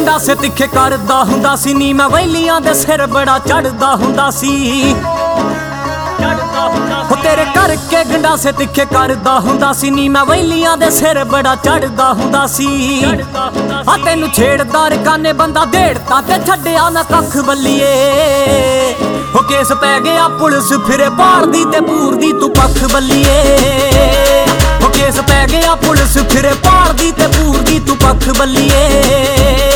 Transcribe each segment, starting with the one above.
ਗੰਡਾਸੇ ਤਿੱਖੇ ਕਰਦਾ ਹੁੰਦਾ ਸੀ ਨੀ ਮੈਂ ਵੈਲੀਆਂ ਦੇ ਸਿਰ ਬੜਾ ਚੜਦਾ ਹੁੰਦਾ ਸੀ ਹੋ ਤੇਰੇ ਕਰਕੇ ਗੰਡਾਸੇ ਤਿੱਖੇ ਕਰਦਾ ਹੁੰਦਾ ਸੀ ਨੀ ਮੈਂ ਵੈਲੀਆਂ ਦੇ ਸਿਰ ਬੜਾ ਚੜਦਾ ਹੁੰਦਾ ਸੀ ਆ ਤੈਨੂੰ ਛੇੜਦਾ ਰਕਾਨੇ ਬੰਦਾ ਢੇੜਤਾ ਤੇ ਛੱਡਿਆ ਨਾ ਕੱਖ ਬੱਲੀਏ ਹੋ ਕੇਸ ਪੈ ਗਿਆ ਪੁਲਿਸ ਫਿਰੇ ਭਾਲਦੀ ਤੇ ਪੂਰਦੀ ਤੂੰ ਪੱਖ ਬੱਲੀਏ ਹੋ ਕੇਸ ਪੈ ਗਿਆ ਪੁਲਿਸ ਫਿਰੇ ਭਾਲਦੀ ਤੇ ਪੂਰਦੀ ਤੂੰ ਪੱਖ ਬੱਲੀਏ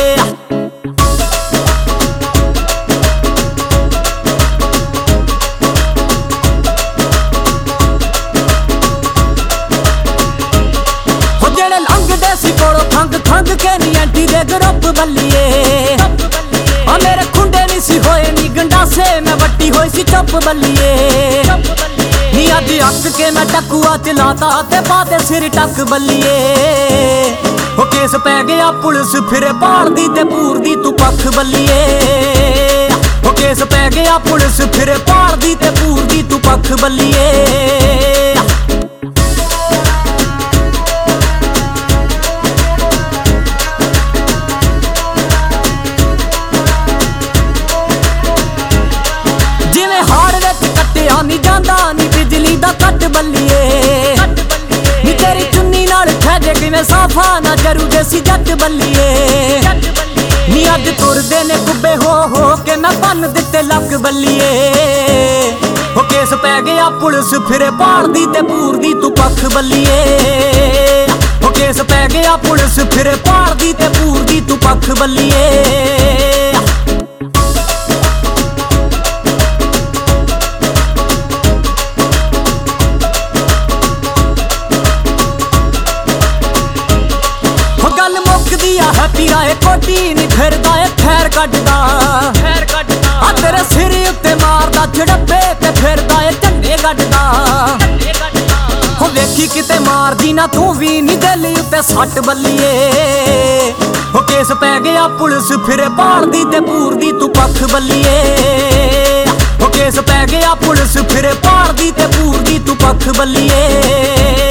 ਖੰਗ ਕੇ ਨੀ ਐਂਟੀ ਦੇ ਗਰੁੱਪ ਬੱਲੀਏ ਆ ਮੇਰੇ ਖੁੰਡੇ ਨੀ ਸੀ ਹੋਏ ਨੀ ਗੰਡਾਸੇ ਮੈਂ ਵੱਟੀ ਹੋਈ ਸੀ ਚੁੱਪ ਬੱਲੀਏ ਨੀ ਅੱਜ ਅੱਕ ਕੇ ਮੈਂ ਟਕੂਆ ਚਲਾਤਾ ਤੇ ਬਾਦੇ ਸਿਰ ਟੱਕ ਬੱਲੀਏ ਹੋ ਕੇਸ ਪੈ ਗਿਆ ਪੁਲਿਸ ਫਿਰੇ ਭਾਲਦੀ ਤੇ ਪੂਰਦੀ ਤੂੰ ਪੱਖ ਬੱਲੀਏ ਹੋ ਕੇਸ ਪੈ ਗਿਆ ਪੁਲਿਸ ਫਿਰੇ ਭਾਲਦੀ ਤੇ ਪੂਰਦੀ ਤੂੰ ਪੱਖ ਬੱਲੀਏ ਨੀ ਜਾਂਦਾ ਨੀ ਬਿਜਲੀ ਦਾ ਕੱਟ ਬੱਲੀਏ ਨੀ ਤੇਰੀ ਚੁੰਨੀ ਨਾਲ ਖੈਜੇ ਕਿਵੇਂ ਸਾਫਾ ਨਾ ਜਰੂ ਦੇਸੀ ਜੱਟ ਬੱਲੀਏ ਨੀ ਅੱਜ ਤੁਰਦੇ ਨੇ ਕੁੱਬੇ ਹੋ ਕੇ ਮੈਂ ਬੰਨ ਦਿੱਤੇ ਲੱਕ ਬੱਲੀਏ ਹੋ ਕੇਸ ਪੈ ਗਿਆ ਪੁਲਿਸ ਫਿਰੇ ਭਾਲਦੀ ਤੇ ਪੂਰਦੀ ਤੂੰ ਪੱਖ ਬੱਲੀਏ ਹੋ ਕੇਸ ਪੈ ਗਿਆ ਪੁਲਿਸ ਫਿਰੇ ਭਾਲਦੀ ਤੇ ਪੂਰਦੀ ਤੂੰ ਪੱਖ ਬੱਲੀਏ ਹੈਪੀ ਰਾਏ ਕੋਟੀ ਨੀ ਫਿਰਦਾ ਏ ਖੈਰ ਕੱਢਦਾ ਆ ਤੇਰੇ ਸਿਰ ਉੱਤੇ ਮਾਰਦਾ ਝੜੱਪੇ ਤੇ ਫਿਰਦਾ ਏ ਝੰਡੇ ਗੱਡਦਾ ਹੋ ਵੇਖੀ ਕਿਤੇ ਮਾਰਦੀ ਨਾ ਤੂੰ ਵੀ ਨੀ ਦਿਲ ਉੱਤੇ ਸੱਟ ਬੱਲੀਏ ਹੋ ਕੇਸ ਪੈ ਗਿਆ ਪੁਲਿਸ ਫਿਰੇ ਭਾਲਦੀ ਤੇ ਪੂਰਦੀ ਤੂੰ ਪੱਖ ਬੱਲੀਏ ਹੋ ਕੇਸ ਪੈ ਗਿਆ ਪੁਲਿਸ ਫਿਰੇ ਭਾਲਦੀ ਤੇ ਪੂਰਦੀ ਤੂੰ ਪੱਖ ਬੱਲੀਏ